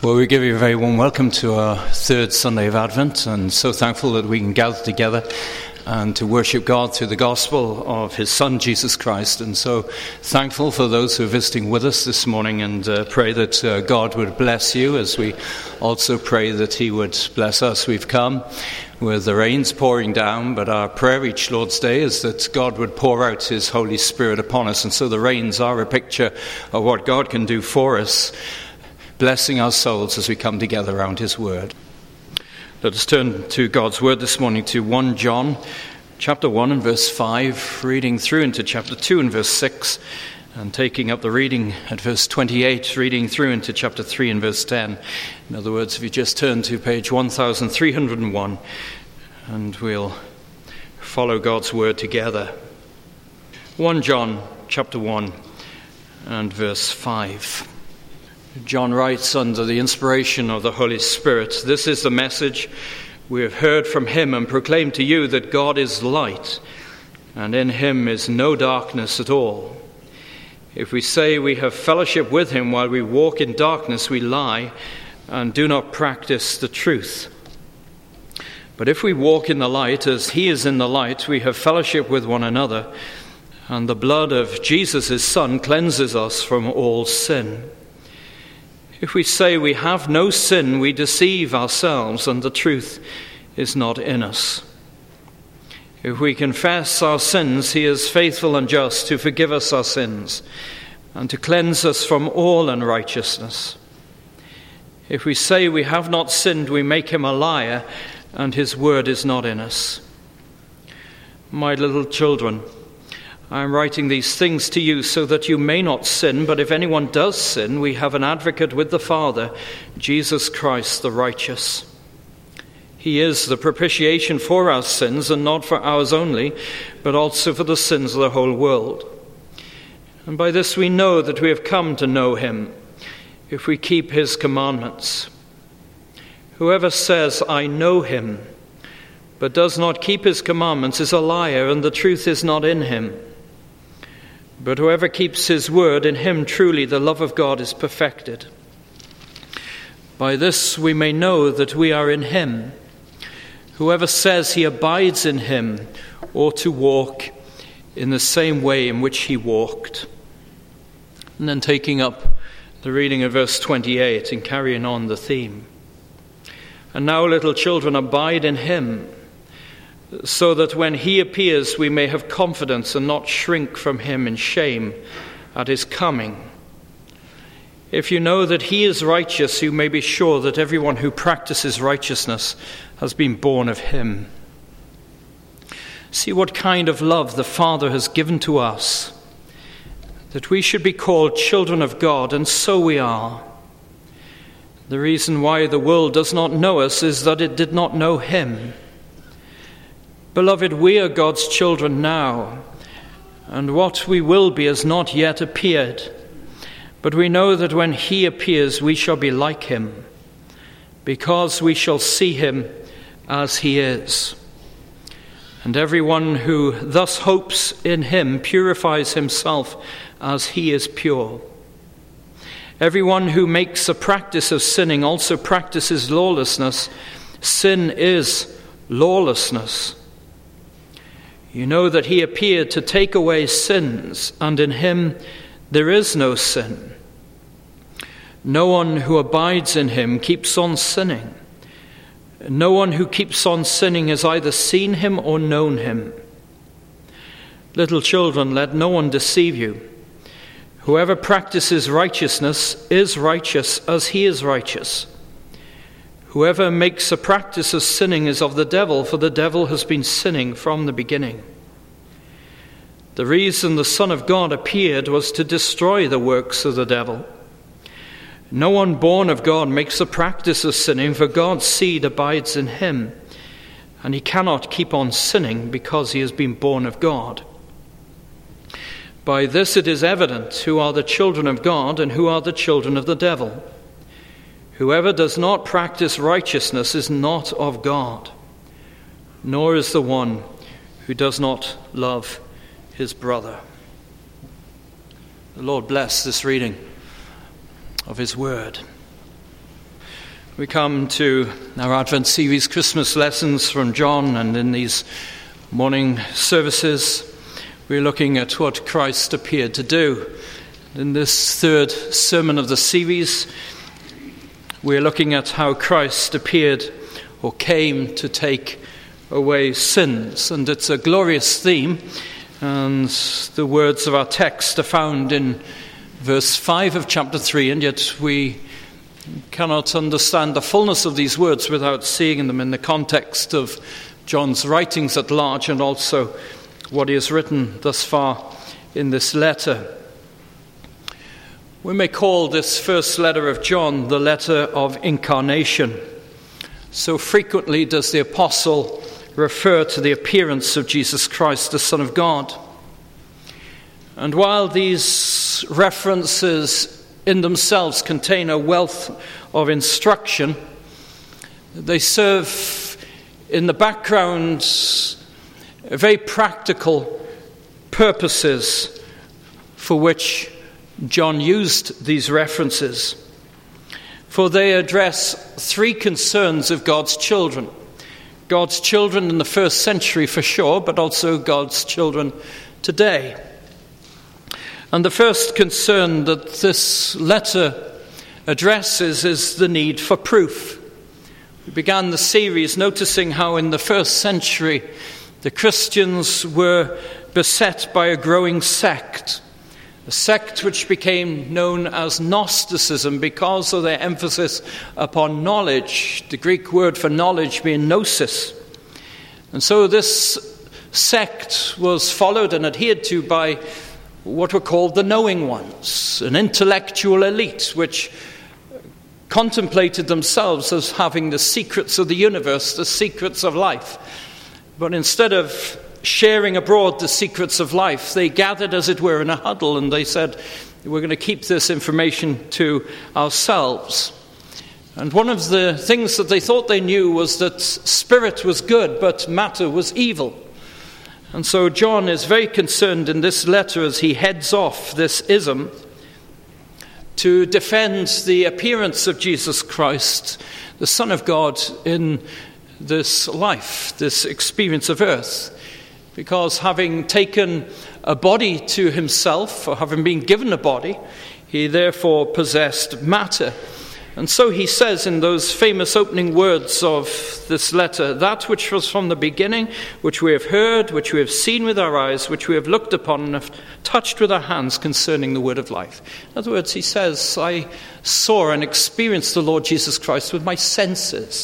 Well, we give you a very warm welcome to our third Sunday of Advent, and so thankful that we can gather together and to worship God through the gospel of his Son, Jesus Christ. And so thankful for those who are visiting with us this morning, and pray that God would bless you as we also pray that he would bless us. We've come with the rains pouring down, but our prayer each Lord's Day is that God would pour out his Holy Spirit upon us. And so the rains are a picture of what God can do for us, blessing our souls as we come together around his word. Let us turn to God's word this morning to 1 John chapter 1 and verse 5, reading through into chapter 2 and verse 6, and taking up the reading at verse 28, reading through into chapter 3 and verse 10. In other words, if you just turn to page 1301, and we'll follow God's word together. 1 John chapter 1 and verse 5. John writes under the inspiration of the Holy Spirit, "This is the message we have heard from him and proclaimed to you, that God is light, and in him is no darkness at all. If we say we have fellowship with him while we walk in darkness, we lie and do not practice the truth. But if we walk in the light as he is in the light, we have fellowship with one another, and the blood of Jesus his Son cleanses us from all sin. If we say we have no sin, we deceive ourselves, and the truth is not in us. If we confess our sins, he is faithful and just to forgive us our sins and to cleanse us from all unrighteousness. If we say we have not sinned, we make him a liar, and his word is not in us. My little children, I am writing these things to you so that you may not sin, but if anyone does sin, we have an advocate with the Father, Jesus Christ the righteous. He is the propitiation for our sins, and not for ours only, but also for the sins of the whole world. And by this we know that we have come to know him, if we keep his commandments. Whoever says, 'I know him,' but does not keep his commandments is a liar, and the truth is not in him. But whoever keeps his word, in him truly the love of God is perfected. By this we may know that we are in him. Whoever says he abides in him ought to walk in the same way in which he walked." And then taking up the reading of verse 28 and carrying on the theme. "And now, little children, abide in him, so that when he appears we may have confidence and not shrink from him in shame at his coming. If you know that he is righteous, you may be sure that everyone who practices righteousness has been born of him. See what kind of love the Father has given to us, that we should be called children of God, and so we are. The reason why the world does not know us is that it did not know him. Beloved, we are God's children now, and what we will be has not yet appeared. But we know that when he appears, we shall be like him, because we shall see him as he is. And everyone who thus hopes in him purifies himself as he is pure. Everyone who makes a practice of sinning also practices lawlessness. Sin is lawlessness. You know that he appeared to take away sins, and in him there is no sin. No one who abides in him keeps on sinning. No one who keeps on sinning has either seen him or known him. Little children, let no one deceive you. Whoever practices righteousness is righteous as he is righteous. Whoever makes a practice of sinning is of the devil, for the devil has been sinning from the beginning. The reason the Son of God appeared was to destroy the works of the devil. No one born of God makes a practice of sinning, for God's seed abides in him, and he cannot keep on sinning because he has been born of God. By this it is evident who are the children of God and who are the children of the devil. Whoever does not practice righteousness is not of God, nor is the one who does not love his brother." The Lord bless this reading of his word. We come to our Advent series Christmas lessons from John, and in these morning services we're looking at what Christ appeared to do. In this third sermon of the series, we're looking at how Christ appeared or came to take away sins. And it's a glorious theme, and the words of our text are found in verse 5 of chapter 3, and yet we cannot understand the fullness of these words without seeing them in the context of John's writings at large and also what he has written thus far in this letter. We may call this first letter of John the letter of incarnation. So frequently does the apostle refer to the appearance of Jesus Christ, the Son of God. And while these references in themselves contain a wealth of instruction, they serve in the background very practical purposes for which John used these references. For they address three concerns of God's children. God's children in the first century for sure, but also God's children today. And the first concern that this letter addresses is the need for proof. We began the series noticing how in the first century the Christians were beset by a growing sect, a sect which became known as Gnosticism because of their emphasis upon knowledge, the Greek word for knowledge being gnosis. And so this sect was followed and adhered to by what were called the knowing ones, an intellectual elite which contemplated themselves as having the secrets of the universe, the secrets of life. But instead of sharing abroad the secrets of life, they gathered, as it were, in a huddle, and they said, we're going to keep this information to ourselves. And one of the things that they thought they knew was that spirit was good, but matter was evil. And so John is very concerned in this letter as he heads off this ism to defend the appearance of Jesus Christ, the Son of God, in this life, this experience of earth. Because having taken a body to himself, or having been given a body, he therefore possessed matter. And so he says in those famous opening words of this letter, that which was from the beginning, which we have heard, which we have seen with our eyes, which we have looked upon and have touched with our hands concerning the word of life. In other words, he says, I saw and experienced the Lord Jesus Christ with my senses.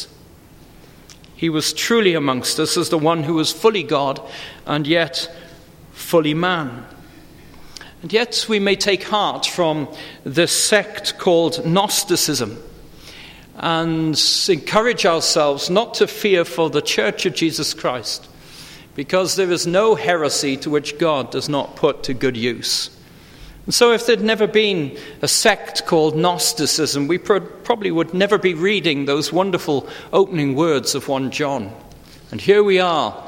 He was truly amongst us as the one who was fully God and yet fully man. And yet we may take heart from this sect called Gnosticism and encourage ourselves not to fear for the Church of Jesus Christ, because there is no heresy to which God does not put to good use. And so if there'd never been a sect called Gnosticism, we probably would never be reading those wonderful opening words of 1 John. And here we are,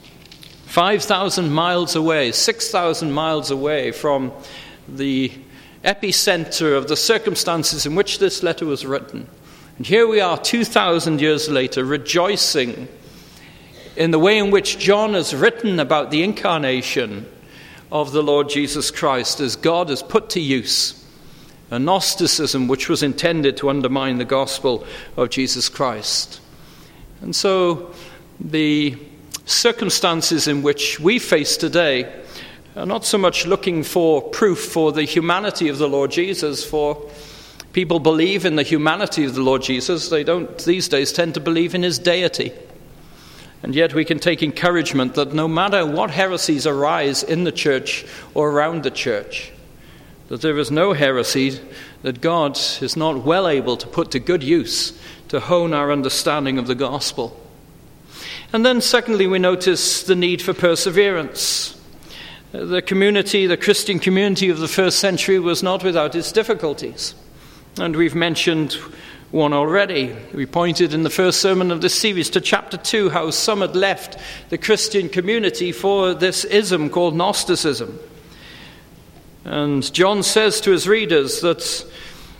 5,000 miles away, 6,000 miles away from the epicenter of the circumstances in which this letter was written. And here we are 2,000 years later, rejoicing in the way in which John has written about the incarnation of the Lord Jesus Christ as God has put to use a Gnosticism which was intended to undermine the gospel of Jesus Christ. And so the circumstances in which we face today are not so much looking for proof for the humanity of the Lord Jesus, for people believe in the humanity of the Lord Jesus. They don't these days tend to believe in his deity. And yet we can take encouragement that no matter what heresies arise in the church or around the church, that there is no heresy that God is not well able to put to good use to hone our understanding of the gospel. And then secondly, we notice the need for perseverance. The Christian community of the first century was not without its difficulties. And we've mentioned one already. We pointed in the first sermon of this series to chapter 2, how some had left the Christian community for this ism called Gnosticism. And John says to his readers that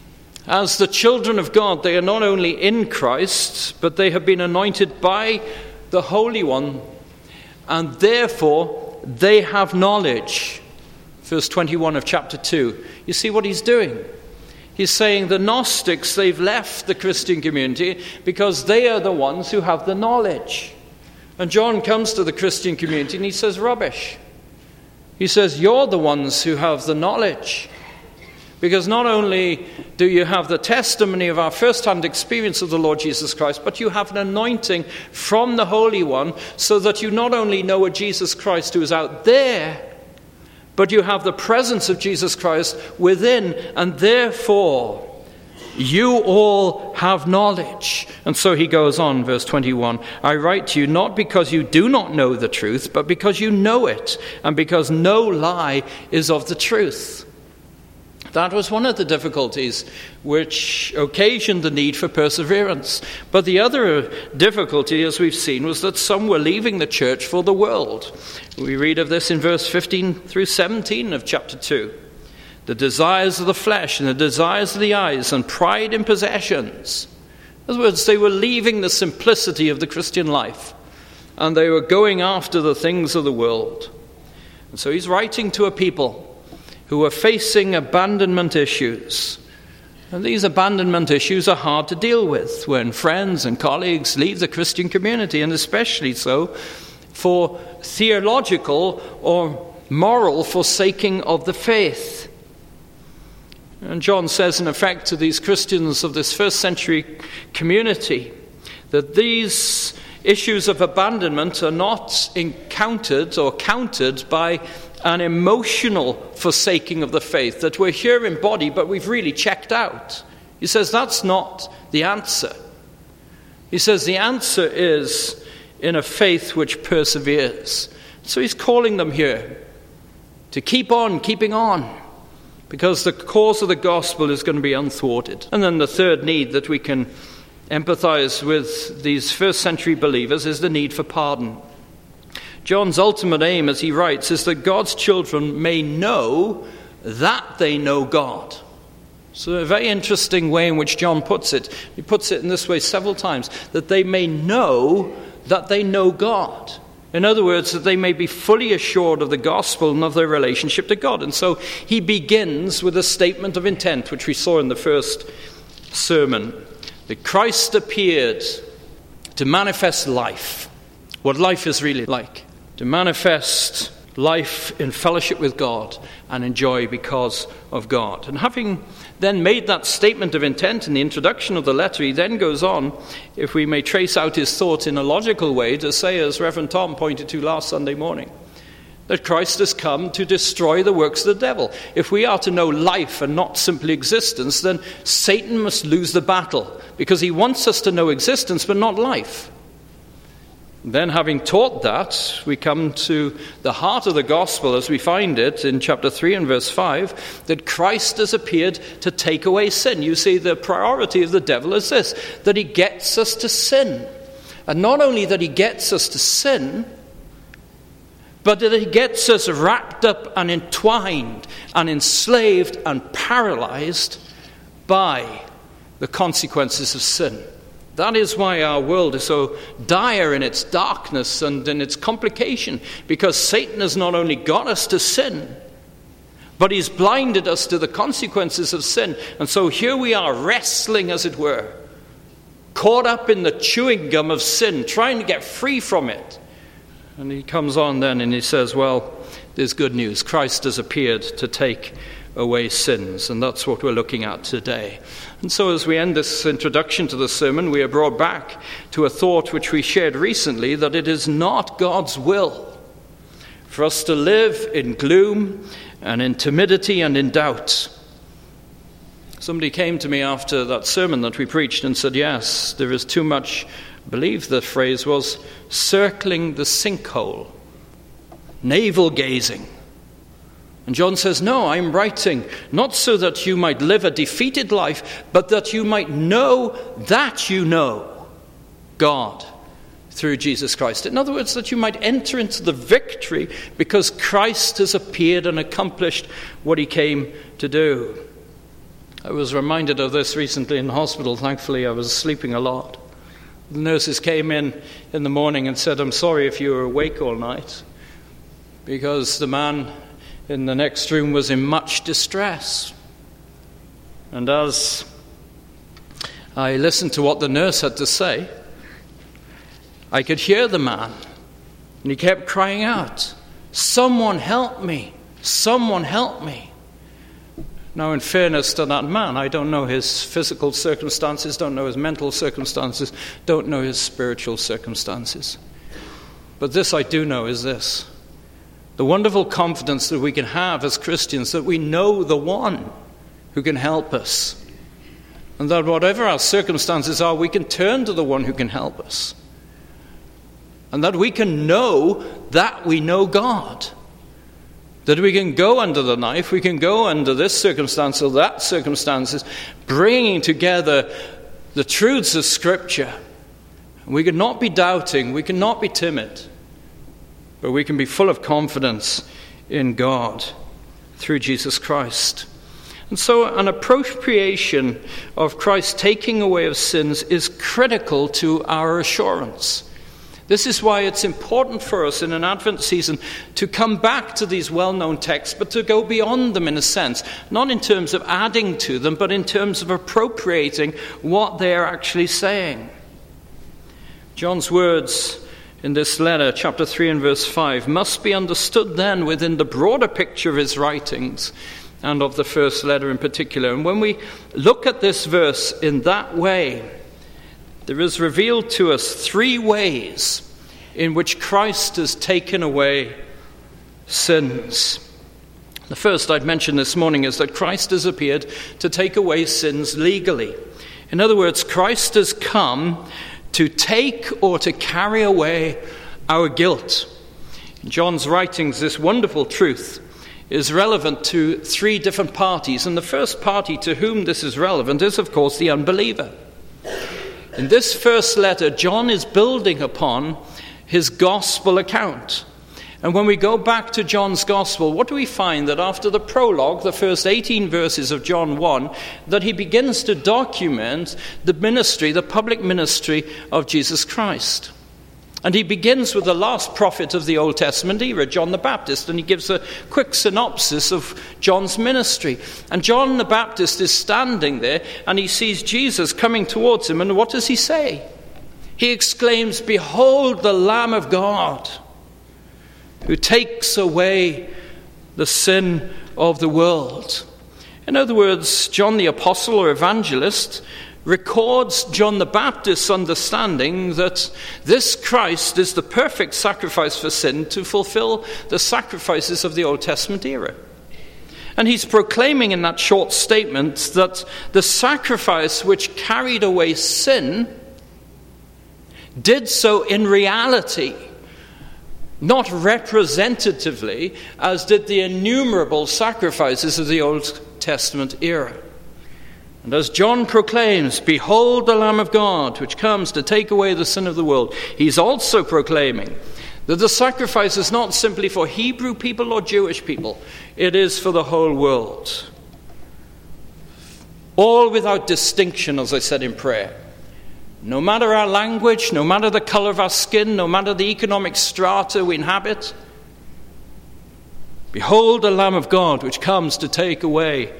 As the children of God, they are not only in Christ, but they have been anointed by the Holy One, and therefore they have knowledge. Verse 21 of chapter 2. You see what he's doing? He's saying the Gnostics, they've left the Christian community because they are the ones who have the knowledge. And John comes to the Christian community and he says, rubbish. He says, you're the ones who have the knowledge. Because not only do you have the testimony of our first-hand experience of the Lord Jesus Christ, but you have an anointing from the Holy One so that you not only know a Jesus Christ who is out there, but you have the presence of Jesus Christ within, and therefore you all have knowledge. And so he goes on, verse 21, I write to you not because you do not know the truth, but because you know it, and because no lie is of the truth. That was one of the difficulties which occasioned the need for perseverance. But the other difficulty, as we've seen, was that some were leaving the church for the world. We read of this in verse 15 through 17 of chapter 2. The desires of the flesh and the desires of the eyes and pride in possessions. In other words, they were leaving the simplicity of the Christian life and they were going after the things of the world. And so he's writing to a people who are facing abandonment issues. And these abandonment issues are hard to deal with when friends and colleagues leave the Christian community, and especially so for theological or moral forsaking of the faith. And John says, in effect, to these Christians of this first century community that these issues of abandonment are not encountered or countered by an emotional forsaking of the faith, that we're here in body, but we've really checked out. He says that's not the answer. He says the answer is in a faith which perseveres. So he's calling them here to keep on, keeping on, because the cause of the gospel is going to be unthwarted. And then the third need that we can empathize with these first century believers is the need for pardon. John's ultimate aim, as he writes, is that God's children may know that they know God. So a very interesting way in which John puts it. He puts it in this way several times, that they may know that they know God. In other words, that they may be fully assured of the gospel and of their relationship to God. And so he begins with a statement of intent, which we saw in the first sermon, that Christ appeared to manifest life, what life is really like, to manifest life in fellowship with God and in joy because of God. And having then made that statement of intent in the introduction of the letter, he then goes on, if we may trace out his thought in a logical way, to say, as Reverend Tom pointed to last Sunday morning, that Christ has come to destroy the works of the devil. If we are to know life and not simply existence, then Satan must lose the battle, because he wants us to know existence but not life. Then, having taught that, we come to the heart of the gospel as we find it in chapter 3 and verse 5, that Christ has appeared to take away sin. You see, the priority of the devil is this, that he gets us to sin. And not only that he gets us to sin, but that he gets us wrapped up and entwined and enslaved and paralyzed by the consequences of sin. That is why our world is so dire in its darkness and in its complication, because Satan has not only got us to sin, but he's blinded us to the consequences of sin. And so here we are wrestling, as it were, caught up in the chewing gum of sin, trying to get free from it. And he comes on then and he says, well, there's good news. Christ has appeared to take away sins, and that's what we're looking at today. And so as we end this introduction to the sermon, we are brought back to a thought which we shared recently, that it is not God's will for us to live in gloom and in timidity and in doubt. Somebody came to me after that sermon that we preached and said, yes, there is too much, I believe the phrase was, circling the sinkhole, navel gazing. And John says, no, I'm writing not so that you might live a defeated life, but that you might know that you know God through Jesus Christ. In other words, that you might enter into the victory because Christ has appeared and accomplished what he came to do. I was reminded of this recently in hospital. Thankfully, I was sleeping a lot. The nurses came in the morning and said, "I'm sorry if you were awake all night," because the man in the next room was in much distress. And as I listened to what the nurse had to say, I could hear the man, and he kept crying out, "Someone help me! Someone help me!" Now, in fairness to that man, I don't know his physical circumstances, don't know his mental circumstances, don't know his spiritual circumstances. But this I do know is this: the wonderful confidence that we can have as Christians that we know the one who can help us. And that whatever our circumstances are, we can turn to the one who can help us. And that we can know that we know God. That we can go under the knife, we can go under this circumstance or that circumstances, bringing together the truths of Scripture. And we cannot be doubting, we cannot be timid, but we can be full of confidence in God through Jesus Christ. And so an appropriation of Christ taking away of sins is critical to our assurance. This is why it's important for us in an Advent season to come back to these well-known texts, but to go beyond them in a sense, not in terms of adding to them, but in terms of appropriating what they're actually saying. John's words in this letter, chapter 3 and verse 5, must be understood then within the broader picture of his writings and of the first letter in particular. And when we look at this verse in that way, there is revealed to us three ways in which Christ has taken away sins. The first I'd mention this morning is that Christ has appeared to take away sins legally. In other words, Christ has come to take or to carry away our guilt. In John's writings, this wonderful truth is relevant to three different parties. And the first party to whom this is relevant is, of course, the unbeliever. In this first letter, John is building upon his gospel account. And when we go back to John's gospel, what do we find? That after the prologue, the first 18 verses of John 1, that he begins to document the ministry, the public ministry of Jesus Christ. And he begins with the last prophet of the Old Testament era, John the Baptist, and he gives a quick synopsis of John's ministry. And John the Baptist is standing there, and he sees Jesus coming towards him, and what does he say? He exclaims, "Behold the Lamb of God, who takes away the sin of the world." In other words, John the Apostle or Evangelist records John the Baptist's understanding that this Christ is the perfect sacrifice for sin to fulfill the sacrifices of the Old Testament era. And he's proclaiming in that short statement that the sacrifice which carried away sin did so in reality, not representatively, as did the innumerable sacrifices of the Old Testament era. And as John proclaims, "Behold the Lamb of God, which comes to take away the sin of the world," he's also proclaiming that the sacrifice is not simply for Hebrew people or Jewish people. It is for the whole world. All without distinction, as I said in prayer. No matter our language, no matter the color of our skin, no matter the economic strata we inhabit. Behold the Lamb of God, which comes to take away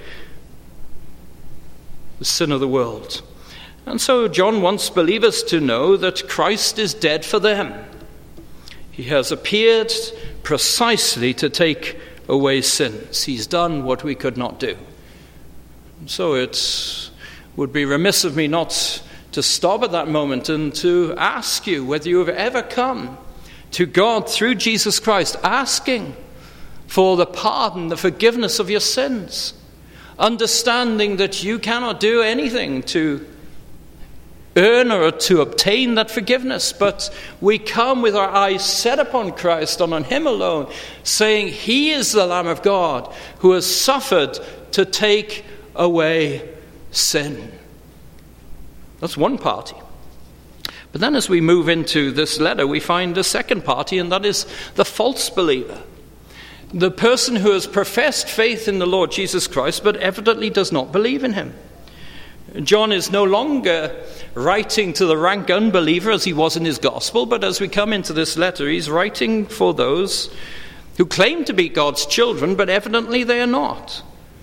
the sin of the world. And so John wants believers to know that Christ is dead for them. He has appeared precisely to take away sins. He's done what we could not do. So it would be remiss of me not to stop at that moment and to ask you whether you have ever come to God through Jesus Christ, asking for the pardon, the forgiveness of your sins, understanding that you cannot do anything to earn or to obtain that forgiveness, but we come with our eyes set upon Christ and on him alone, saying he is the Lamb of God who has suffered to take away sin. That's one party. But then as we move into this letter, we find a second party, and that is the false believer. The person who has professed faith in the Lord Jesus Christ, but evidently does not believe in him. John is no longer writing to the rank unbeliever as he was in his gospel, but as we come into this letter, he's writing for those who claim to be God's children, but evidently they are not.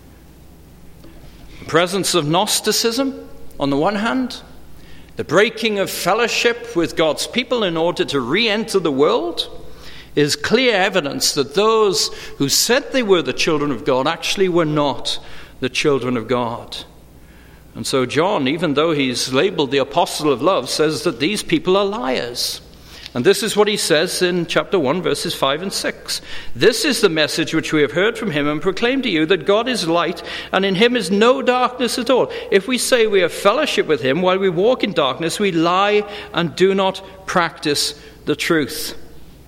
The presence of Gnosticism, on the one hand, the breaking of fellowship with God's people in order to re-enter the world, is clear evidence that those who said they were the children of God actually were not the children of God. And so John, even though he's labeled the apostle of love, says that these people are liars. And this is what he says in chapter 1, verses 5 and 6. This is the message which we have heard from him and proclaim to you, that God is light, and in him is no darkness at all. If we say we have fellowship with him while we walk in darkness, we lie and do not practice the truth.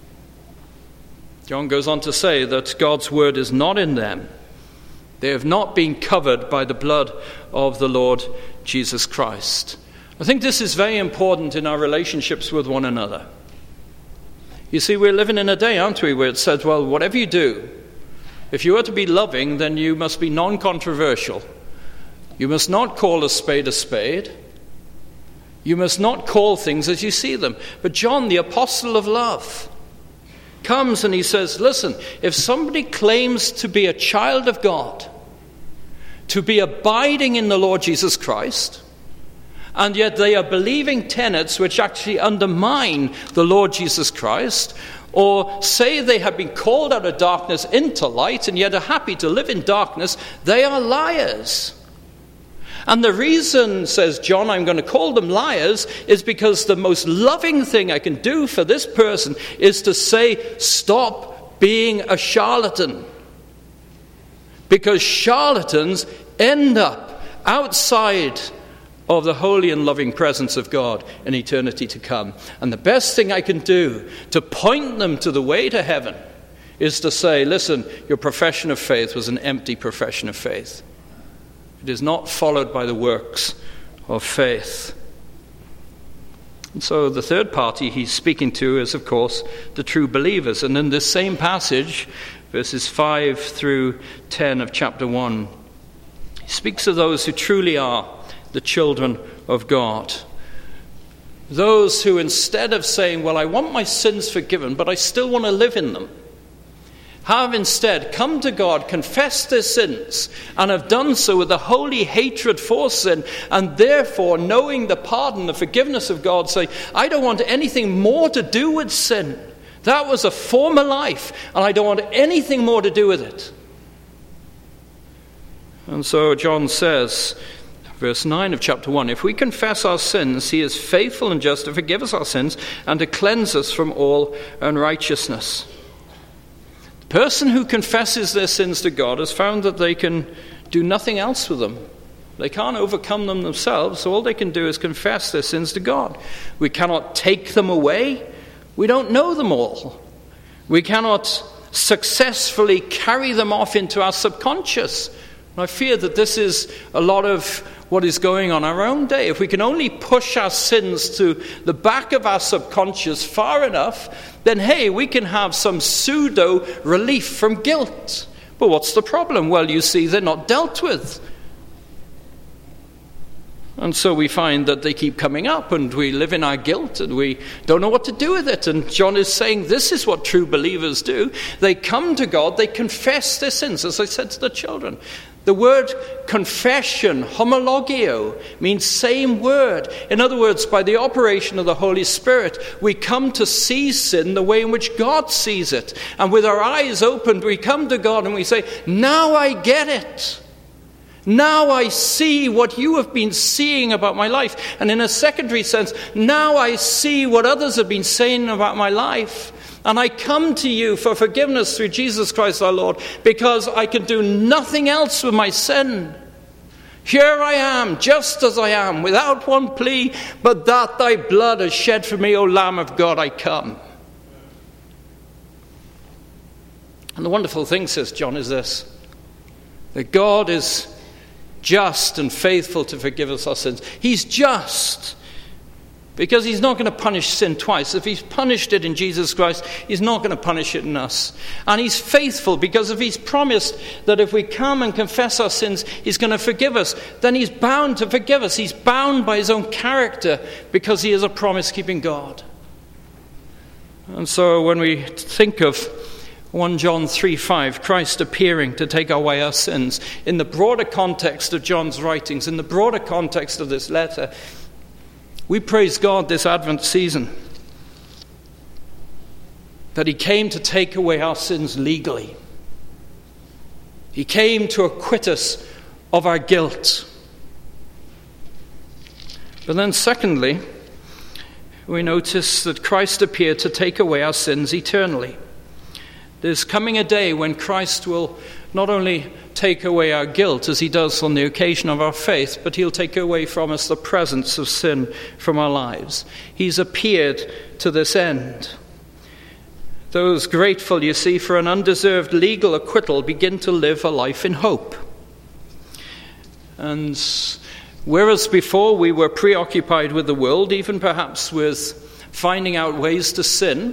John goes on to say that God's word is not in them. They have not been covered by the blood of the Lord Jesus Christ. I think this is very important in our relationships with one another. You see, we're living in a day, aren't we, where it says, well, whatever you do, if you are to be loving, then you must be non-controversial. You must not call a spade a spade. You must not call things as you see them. But John, the apostle of love, comes and he says, listen, if somebody claims to be a child of God, to be abiding in the Lord Jesus Christ, and yet they are believing tenets which actually undermine the Lord Jesus Christ, or say they have been called out of darkness into light and yet are happy to live in darkness, they are liars. And the reason, says John, I'm going to call them liars is because the most loving thing I can do for this person is to say, stop being a charlatan. Because charlatans end up outside of the holy and loving presence of God in eternity to come. And the best thing I can do to point them to the way to heaven is to say, listen, your profession of faith was an empty profession of faith. It is not followed by the works of faith. And so the third party he's speaking to is, of course, the true believers. And in this same passage, verses 5 through 10 of chapter 1, he speaks of those who truly are the children of God. Those who, instead of saying, well, I want my sins forgiven, but I still want to live in them, have instead come to God, confessed their sins, and have done so with a holy hatred for sin, and therefore, knowing the pardon, the forgiveness of God, say, I don't want anything more to do with sin. That was a former life, and I don't want anything more to do with it. And so John says, verse 9 of chapter 1, if we confess our sins, he is faithful and just to forgive us our sins and to cleanse us from all unrighteousness. The person who confesses their sins to God has found that they can do nothing else with them. They can't overcome them themselves, so all they can do is confess their sins to God. We cannot take them away. We don't know them all. We cannot successfully carry them off into our subconscious. And I fear that this is a lot of what is going on our own day. If we can only push our sins to the back of our subconscious far enough, then hey, we can have some pseudo relief from guilt. But what's the problem? Well, you see, they're not dealt with. And so we find that they keep coming up and we live in our guilt and we don't know what to do with it. And John is saying this is what true believers do. They come to God, they confess their sins, as I said to the children. The word confession, homologio, means same word. In other words, by the operation of the Holy Spirit, we come to see sin the way in which God sees it. And with our eyes opened, we come to God and we say, now I get it. Now I see what you have been seeing about my life. And in a secondary sense, now I see what others have been saying about my life. And I come to you for forgiveness through Jesus Christ our Lord, because I can do nothing else with my sin. Here I am, just as I am, without one plea, but that thy blood is shed for me, O Lamb of God, I come. And the wonderful thing, says John, is this, that God is just and faithful to forgive us our sins. He's just. Because he's not going to punish sin twice. If he's punished it in Jesus Christ, he's not going to punish it in us. And he's faithful, because if he's promised that if we come and confess our sins, he's going to forgive us, then he's bound to forgive us. He's bound by his own character, because he is a promise-keeping God. And so when we think of 1 John 3:5, Christ appearing to take away our sins, in the broader context of John's writings, in the broader context of this letter, we praise God this Advent season that he came to take away our sins legally. He came to acquit us of our guilt. But then secondly, we notice that Christ appeared to take away our sins eternally. There's coming a day when Christ will not only take away our guilt as he does on the occasion of our faith, but he'll take away from us the presence of sin from our lives. He's appeared to this end. Those grateful, you see, for an undeserved legal acquittal begin to live a life in hope. And whereas before we were preoccupied with the world, even perhaps with finding out ways to sin,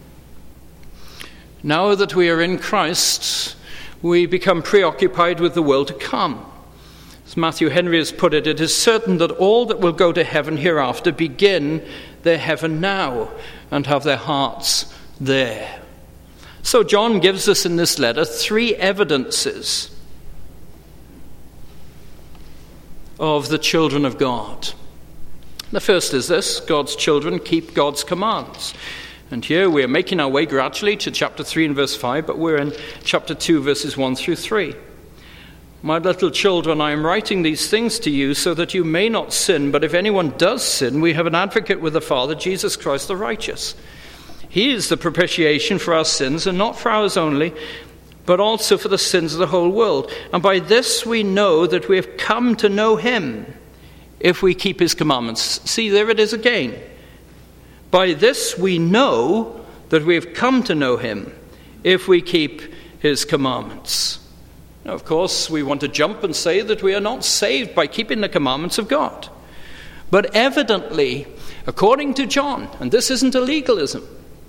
now that we are in Christ, we become preoccupied with the world to come. As Matthew Henry has put it, it is certain that all that will go to heaven hereafter begin their heaven now and have their hearts there. So John gives us in this letter 3 evidences of the children of God. The first is this: God's children keep God's commands. And here we are making our way gradually to chapter 3 and verse 5, but we're in chapter 2, verses 1 through 3. My little children, I am writing these things to you so that you may not sin, but if anyone does sin, we have an advocate with the Father, Jesus Christ the righteous. He is the propitiation for our sins, and not for ours only, but also for the sins of the whole world. And by this we know that we have come to know him, if we keep his commandments. See, there it is again. By this we know that we have come to know him, if we keep his commandments. Now, of course, we want to jump and say that we are not saved by keeping the commandments of God. But evidently, according to John, and this isn't a legalism,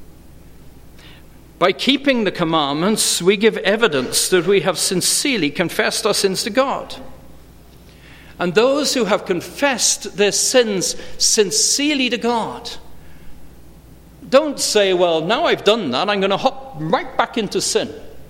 by keeping the commandments, we give evidence that we have sincerely confessed our sins to God. And those who have confessed their sins sincerely to God don't say, well, now I've done that, I'm going to hop right back into sin.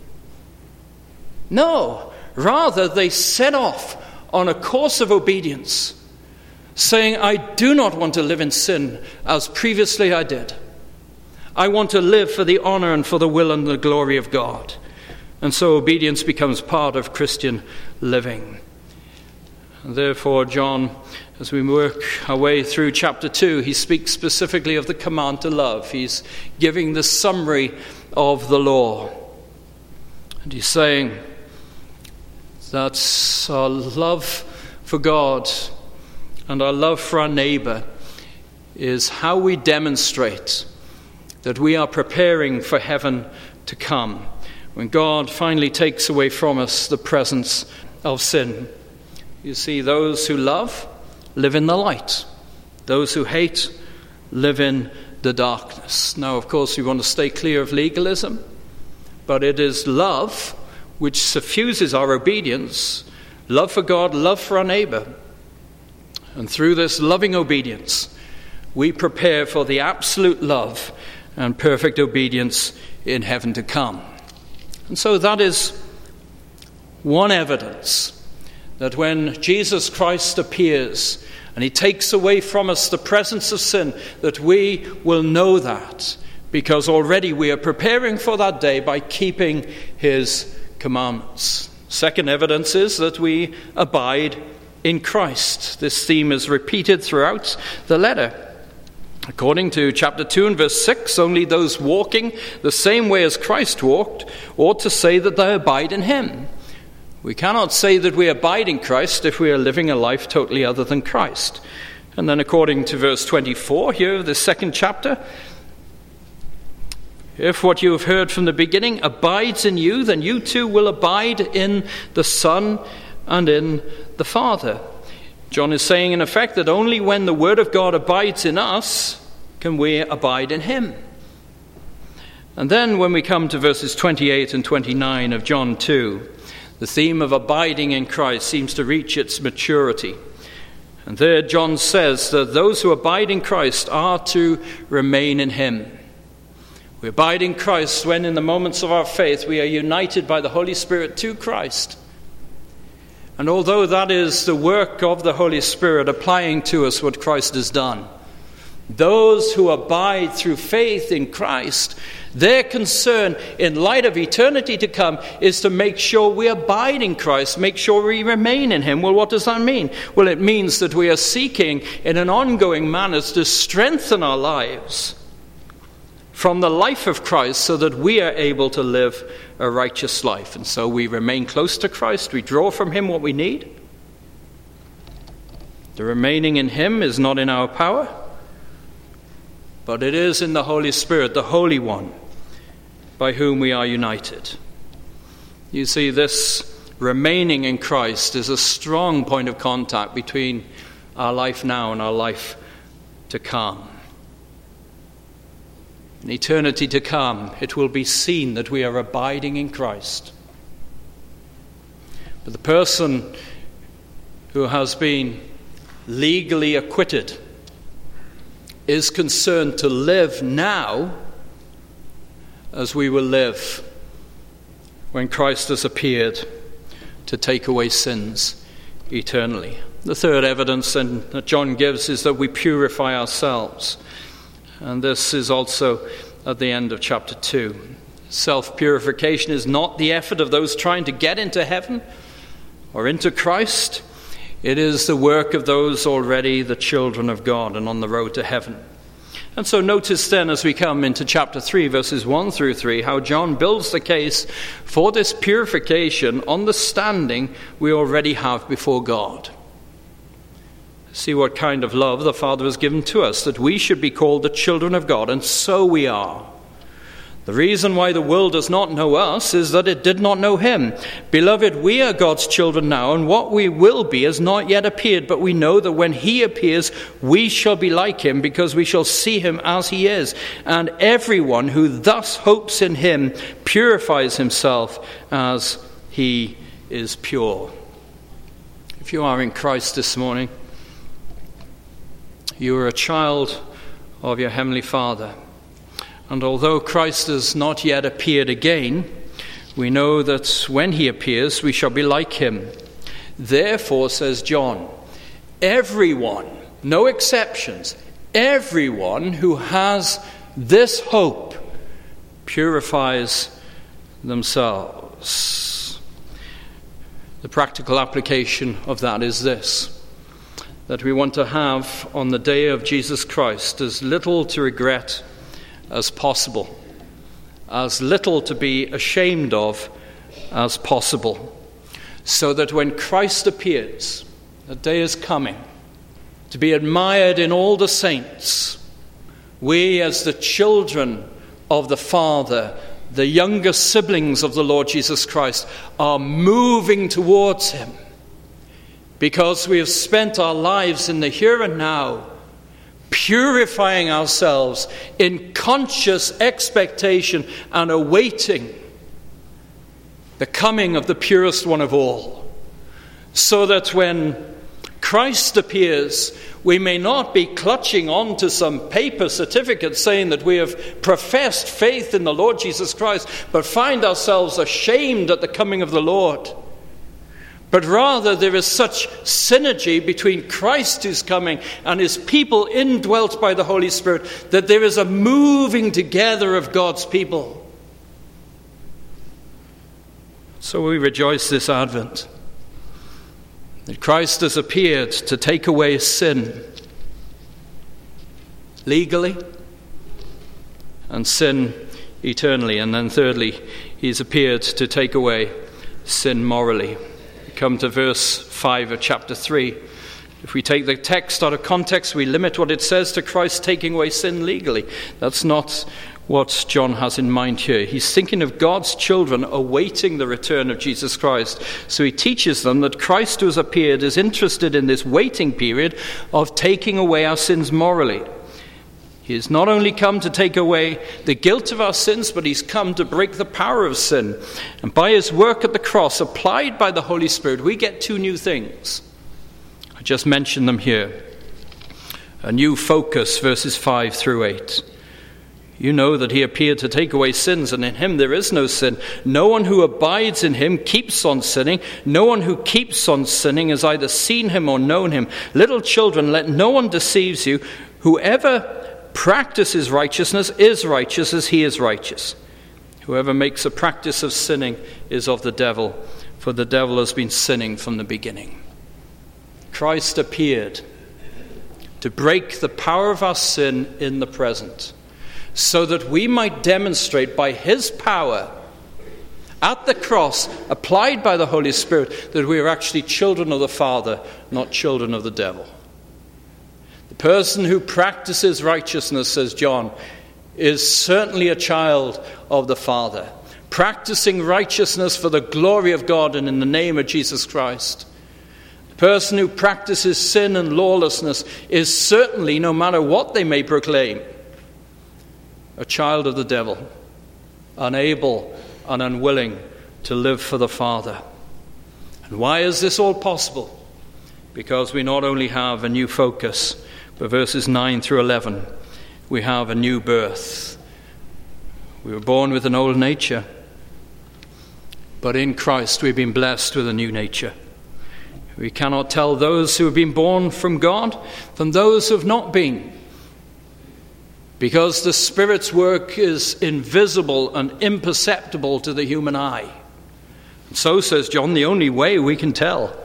No, rather they set off on a course of obedience, saying, I do not want to live in sin as previously I did. I want to live for the honor and for the will and the glory of God. And so obedience becomes part of Christian living. And therefore, John, as we work our way through chapter 2, he speaks specifically of the command to love. He's giving the summary of the law. And he's saying that our love for God and our love for our neighbor is how we demonstrate that we are preparing for heaven to come, when God finally takes away from us the presence of sin. You see, those who love live in the light. Those who hate live in the darkness. Now, of course, we want to stay clear of legalism, but it is love which suffuses our obedience, love for God, love for our neighbor. And through this loving obedience, we prepare for the absolute love and perfect obedience in heaven to come. And so that is one evidence that when Jesus Christ appears and he takes away from us the presence of sin, that we will know that, because already we are preparing for that day by keeping his commandments. Second evidence is that we abide in Christ. This theme is repeated throughout the letter. According to chapter 2 and verse 6, only those walking the same way as Christ walked ought to say that they abide in him. We cannot say that we abide in Christ if we are living a life totally other than Christ. And then according to verse 24 here, the second chapter, if what you have heard from the beginning abides in you, then you too will abide in the Son and in the Father. John is saying, in effect, that only when the Word of God abides in us can we abide in him. And then when we come to verses 28 and 29 of John 2, the theme of abiding in Christ seems to reach its maturity. And there John says that those who abide in Christ are to remain in him. We abide in Christ when in the moments of our faith we are united by the Holy Spirit to Christ. And although that is the work of the Holy Spirit applying to us what Christ has done, those who abide through faith in Christ, their concern in light of eternity to come is to make sure we abide in Christ, make sure we remain in him. Well, what does that mean? Well, it means that we are seeking in an ongoing manner to strengthen our lives from the life of Christ so that we are able to live a righteous life. And so we remain close to Christ. We draw from him what we need. The remaining in him is not in our power, but it is in the Holy Spirit, the Holy One, by whom we are united. You see, this remaining in Christ is a strong point of contact between our life now and our life to come. In eternity to come, it will be seen that we are abiding in Christ. But the person who has been legally acquitted is concerned to live now as we will live when Christ has appeared to take away sins eternally. The third evidence that John gives is that we purify ourselves. And this is also at the end of chapter 2. Self-purification is not the effort of those trying to get into heaven or into Christ. It is the work of those already the children of God and on the road to heaven. And so notice then as we come into chapter 3, verses 1 through 3, how John builds the case for this purification on the standing we already have before God. See what kind of love the Father has given to us, that we should be called the children of God, and so we are. The reason why the world does not know us is that it did not know him. Beloved, we are God's children now, and what we will be has not yet appeared, but we know that when he appears, we shall be like him, because we shall see him as he is. And everyone who thus hopes in him purifies himself as he is pure. If you are in Christ this morning, you are a child of your Heavenly Father. And although Christ has not yet appeared again, we know that when he appears, we shall be like him. Therefore, says John, everyone, no exceptions, everyone who has this hope purifies themselves. The practical application of that is this: that we want to have on the day of Jesus Christ as little to regret as possible, as little to be ashamed of as possible, so that when Christ appears, the day is coming to be admired in all the saints. We, as the children of the Father, the younger siblings of the Lord Jesus Christ, are moving towards him, because we have spent our lives in the here and now, purifying ourselves in conscious expectation and awaiting the coming of the purest one of all, so that when Christ appears, we may not be clutching on to some paper certificate saying that we have professed faith in the Lord Jesus Christ, but find ourselves ashamed at the coming of the Lord. But rather there is such synergy between Christ who's coming and his people indwelt by the Holy Spirit that there is a moving together of God's people. So we rejoice this Advent that Christ has appeared to take away sin legally and sin eternally. And then thirdly, he's appeared to take away sin morally. Come to verse 5 of chapter 3. If we take the text out of context, we limit what it says to Christ taking away sin legally. That's not what John has in mind here. He's thinking of God's children awaiting the return of Jesus Christ. So he teaches them that Christ who has appeared is interested in this waiting period of taking away our sins morally. He has not only come to take away the guilt of our sins, but he's come to break the power of sin. And by his work at the cross, applied by the Holy Spirit, we get two new things. I just mentioned them here. A new focus, verses 5 through 8. You know that he appeared to take away sins, and in him there is no sin. No one who abides in him keeps on sinning. No one who keeps on sinning has either seen him or known him. Little children, let no one deceive you. Whoever practices righteousness is righteous as he is righteous. Whoever makes a practice of sinning is of the devil, for the devil has been sinning from the beginning. Christ appeared to break the power of our sin in the present, so that we might demonstrate by his power at the cross, applied by the Holy Spirit, that we are actually children of the Father, not children of the devil. The person who practices righteousness, says John, is certainly a child of the Father, practicing righteousness for the glory of God and in the name of Jesus Christ. The person who practices sin and lawlessness is certainly, no matter what they may proclaim, a child of the devil, unable and unwilling to live for the Father. And why is this all possible? Because we not only have a new focus, but verses 9 through 11, we have a new birth. We were born with an old nature, but in Christ we've been blessed with a new nature. We cannot tell those who have been born from God from those who have not been, because the Spirit's work is invisible and imperceptible to the human eye. And so, says John, the only way we can tell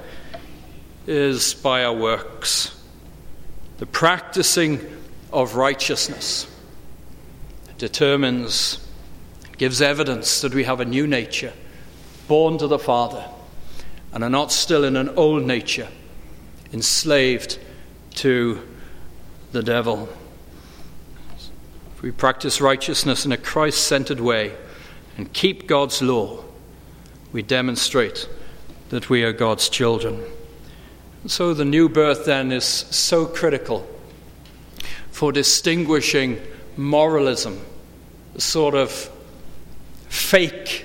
is by our works. The practicing of righteousness determines, gives evidence that we have a new nature, born to the Father, and are not still in an old nature, enslaved to the devil. If we practice righteousness in a Christ-centered way and keep God's law, we demonstrate that we are God's children. So the new birth then is so critical for distinguishing moralism, the sort of fake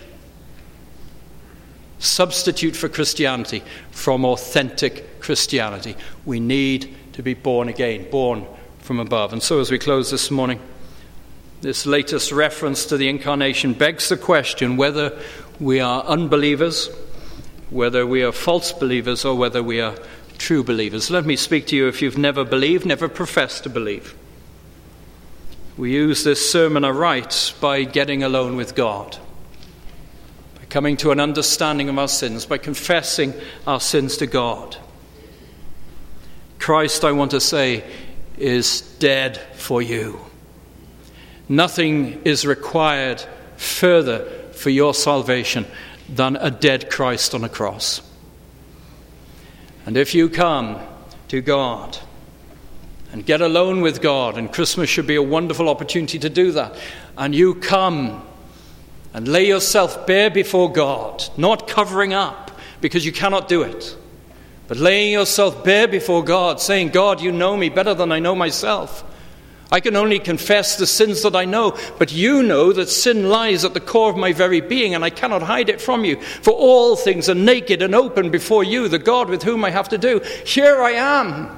substitute for Christianity, from authentic Christianity. We need to be born again, born from above. And so as we close this morning, this latest reference to the incarnation begs the question whether we are unbelievers, whether we are false believers, or whether we are true believers. Let me speak to you if you've never believed, never professed to believe. We use this sermon aright by getting alone with God, by coming to an understanding of our sins, by confessing our sins to God. Christ, I want to say, is dead for you. Nothing is required further for your salvation than a dead Christ on a cross. And if you come to God and get alone with God, and Christmas should be a wonderful opportunity to do that, and you come and lay yourself bare before God, not covering up because you cannot do it, but laying yourself bare before God, saying, God, you know me better than I know myself. I can only confess the sins that I know, but you know that sin lies at the core of my very being, and I cannot hide it from you. For all things are naked and open before you, the God with whom I have to do. Here I am.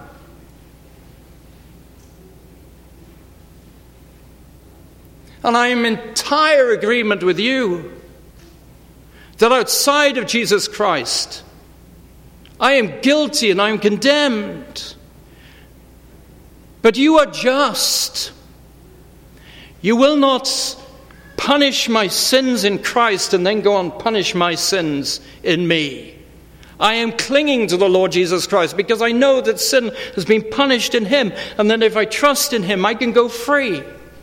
And I am in entire agreement with you that outside of Jesus Christ, I am guilty and I am condemned. But you are just. You will not punish my sins in Christ and then go and punish my sins in me. I am clinging to the Lord Jesus Christ because I know that sin has been punished in him, and that if I trust in him, I can go free.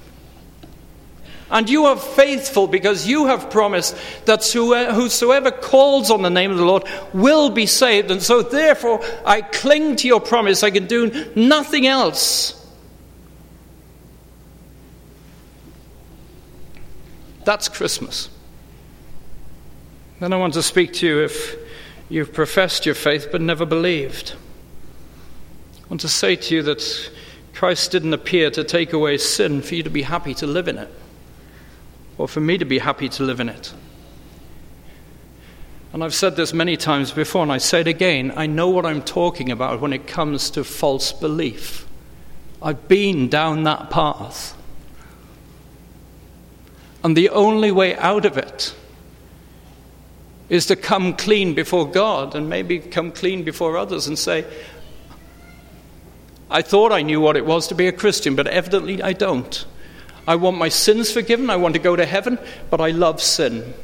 And you are faithful because you have promised that whosoever calls on the name of the Lord will be saved. And so therefore I cling to your promise. I can do nothing else. That's Christmas. Then I want to speak to you if you've professed your faith but never believed. I want to say to you that Christ didn't appear to take away sin for you to be happy to live in it, or for me to be happy to live in it. And I've said this many times before, and I say it again, I know what I'm talking about when it comes to false belief. I've been down that path. And the only way out of it is to come clean before God, and maybe come clean before others and say, I thought I knew what it was to be a Christian, but evidently I don't. I want my sins forgiven, I want to go to heaven, but I love sin.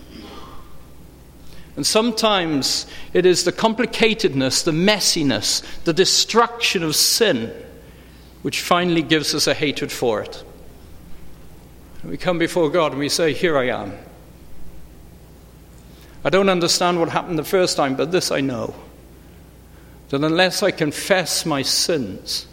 And sometimes it is the complicatedness, the messiness, the destruction of sin which finally gives us a hatred for it. And we come before God and we say, here I am. I don't understand what happened the first time, but this I know. That unless I confess my sins,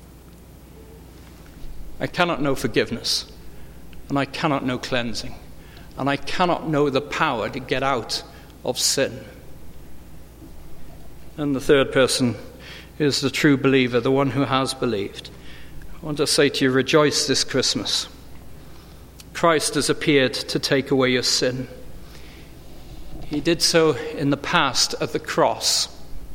I cannot know forgiveness, and I cannot know cleansing, and I cannot know the power to get out of sin. And the third person is the true believer, the one who has believed. I want to say to you, rejoice this Christmas. Christ has appeared to take away your sin. He did so in the past at the cross.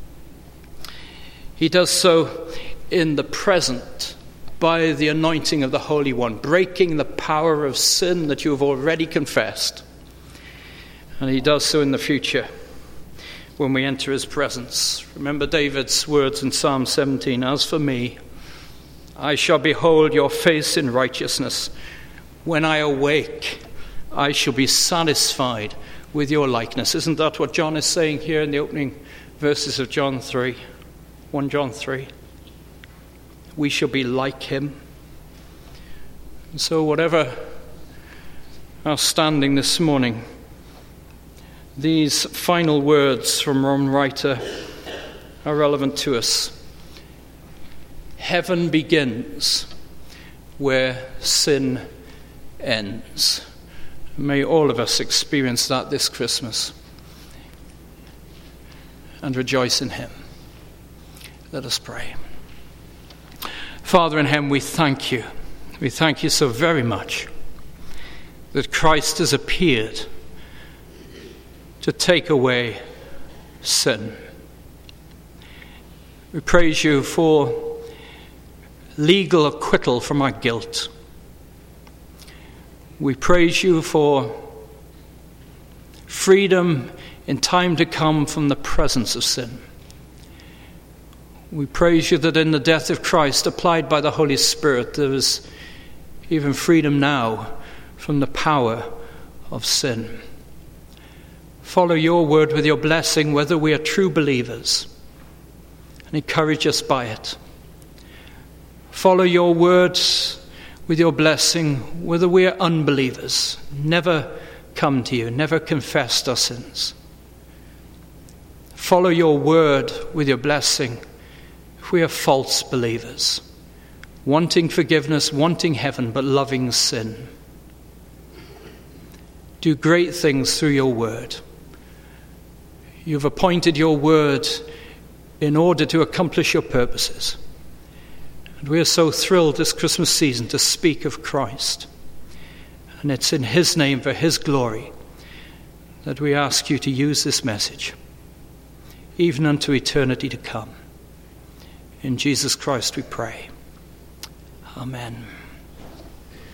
He does so in the present by the anointing of the Holy One, breaking the power of sin that you have already confessed. And he does so in the future when we enter his presence. Remember David's words in Psalm 17, as for me, I shall behold your face in righteousness. When I awake, I shall be satisfied with your likeness. Isn't that what John is saying here in the opening verses of John 3? 1 John 3. We shall be like him. And so whatever our standing this morning, these final words from Roman writer are relevant to us. Heaven begins where sin ends. May all of us experience that this Christmas and rejoice in him. Let us pray. Father in heaven, we thank you. We thank you so very much that Christ has appeared to take away sin. We praise you for legal acquittal from our guilt. We praise you for freedom in time to come from the presence of sin. We praise you that in the death of Christ, applied by the Holy Spirit, there is even freedom now from the power of sin. Follow your word with your blessing, whether we are true believers, and encourage us by it. Follow your words with your blessing, whether we are unbelievers, never come to you, never confessed our sins. Follow your word with your blessing if we are false believers, wanting forgiveness, wanting heaven, but loving sin. Do great things through your word. You've appointed your word in order to accomplish your purposes. And we are so thrilled this Christmas season to speak of Christ. And it's in his name, for his glory, that we ask you to use this message, even unto eternity to come. In Jesus Christ we pray. Amen.